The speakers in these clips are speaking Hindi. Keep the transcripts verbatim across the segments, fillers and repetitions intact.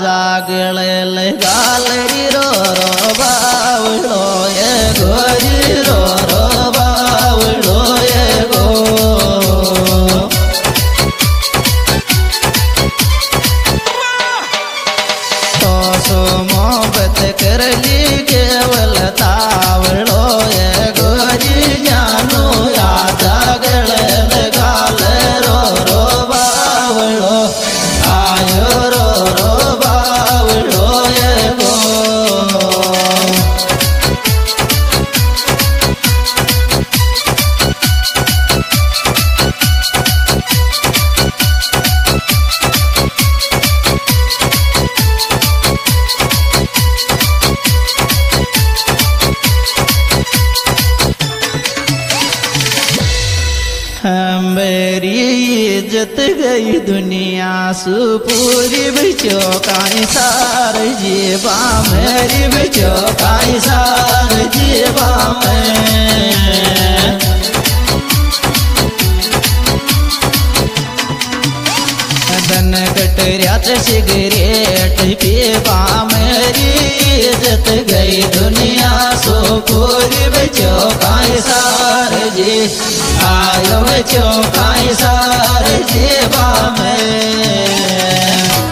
जागल गालरी रो रो बावड़ो ये गोरी रो रो बावड़ो ये गो तो सो मोहब्बत कर ली केवल तावड़ो ये गोरी जानो या जागल गाल रो रो बावड़ो आयो रो रो बावड़ो ये गो मेरी इज्जत गई दुनिया सु पूरी बिचो काई सार जीवा मेरी बिचो काई सार जीवा में धन कटरियात सिगरेट पीवा मेरी इज्जत गई दुनिया सो पूरी बिचो काई सार जी आयो बचो काई सार जीवा में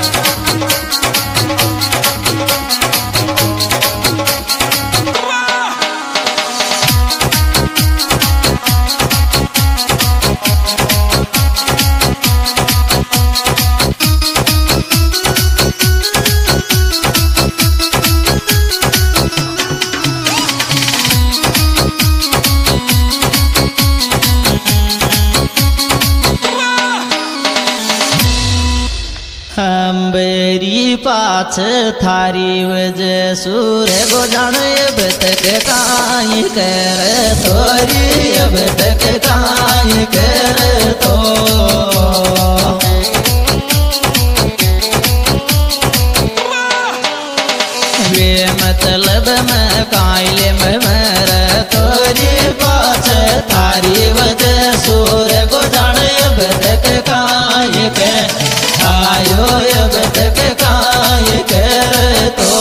बेरी पाछ थारी वजह सूर गो जाने अब तक काई कर तोरी अब तक काई कर तो वे मतलब मैं काइले में मर तोरी पाछ थारी वजह सूर गो जाने अब तक काई कर आयो अब तक काय कर तो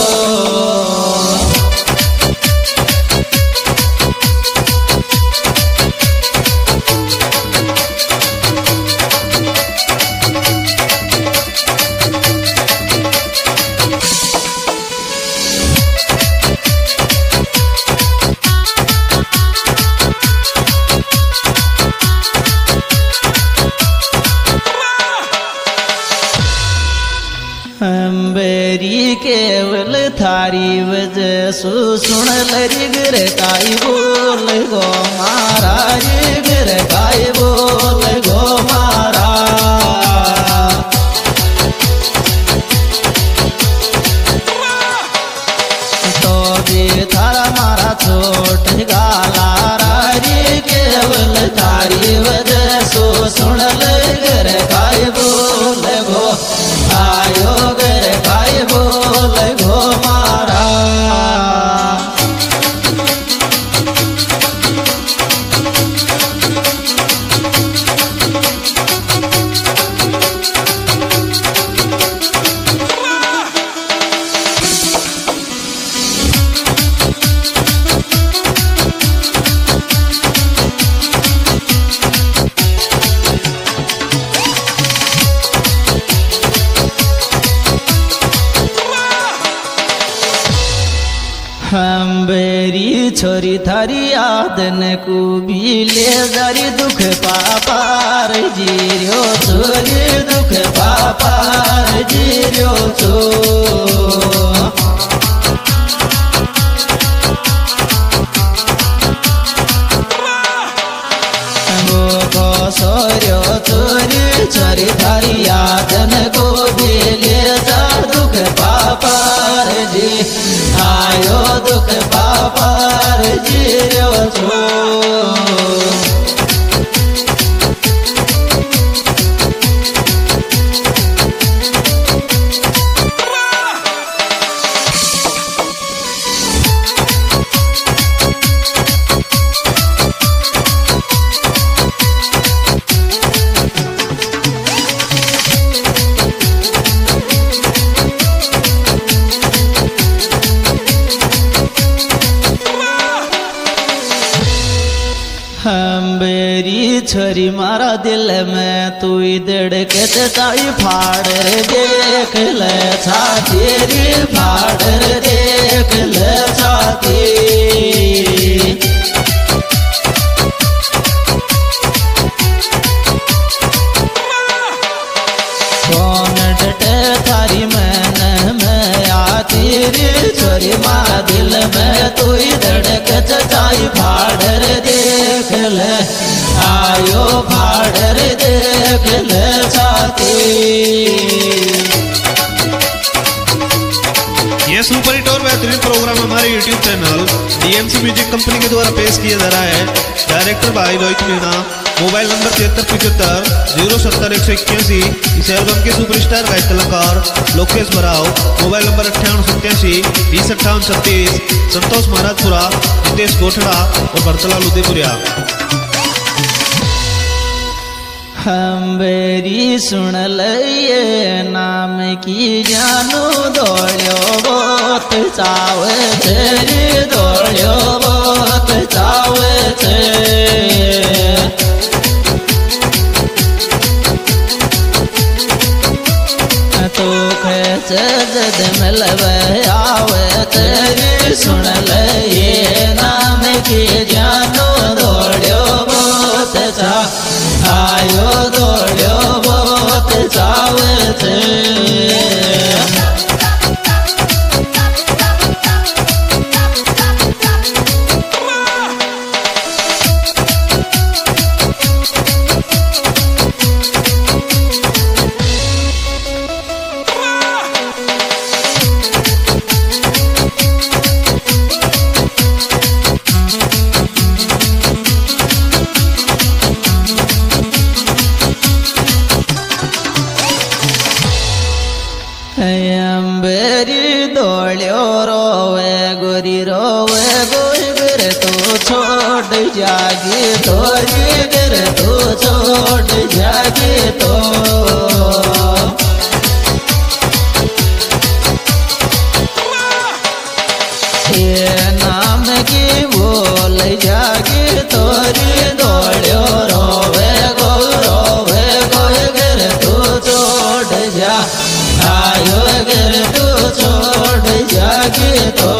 बेरी केवल थारी वजह सु सुन लरी गिर काई बोल गो मारा गिर काई बोल गो मारा तो भी थारा मारा छोट गाला री केवल थारी वजह सु सुन गिर काई बोल गो आयो गिर काई बोल गो मारा हम बेरी छोरी थारी आदन को भी ले जारी दुख पापार जीरो छोरी दुख पापार जीरो छो सोर्यो छोरी छोरी थारी आदन को भी ले जा दुख पापार जी आयो दुख पापार जीरो छो मेरी छोरी मारा दिल में तू धड़के ताई फाड़ रे देख ले छाती रे फाड़ रे देख ले छाती कौन डटे थारी मैंने में आती रे छोरी मारा दिल में तू धड़क चाई फाड़ रे देख ले आयो फाड़ रे देख ले छाती। ये सुपर हिट और बेहतरीन प्रोग्राम हमारे YouTube channel DMC music company के द्वारा पेश किया जा रहा है। डायरेक्टर भाई रोहित मीणा। मोबाइल नंबर तिहत्तर पिछहत्तर जीरो सत्तर एक सौ इक्यासी। इस एल्बम के सुपरस्टार गायक कलाकार लोकेश बराव। मोबाइल नंबर अट्ठावन सत्यासी बीस अट्ठावन छत्तीस। संतोष महाराजपुरा, नितेश गोठड़ा और भरतलाल उदयपुरिया। मेरी सुन लइए नाम की जानू दौड़ो बहुत चावे तेरी दौड़ो बहुत चावे थे तो खेच जद मिलवे आवे तेरी सुन लइए नाम की जानू दौड़ो बहुत चा आयो दौड़ो बहुत चावे थे। मेरी दौड़ो रोवे गोरी रोवे गोरी गिर तू छोड़ जागी तोरी गिर तू छोड़ जागी तो ये नाम की बोल जागी तोरी दौड़ो रोवे गो रोवे गोरी गिर तू छोड़ जा आयो गिर तू छोड़ जागे तो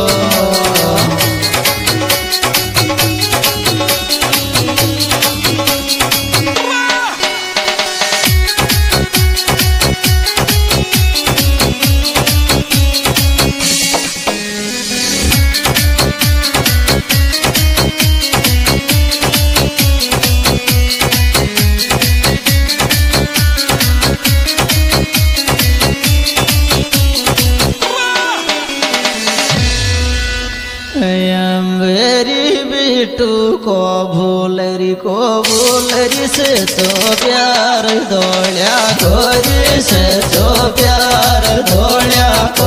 मेरी बिटू को भूलरी को भूलरी से तो प्यार दौड़या गोरी से तो प्यार दौड़या को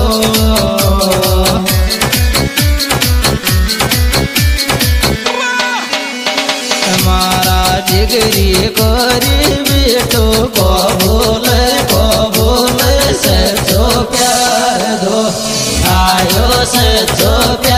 हमारा जिगरी गोरी बिटू को भूल को भूल से तो प्यार दो आयो से तो प्यार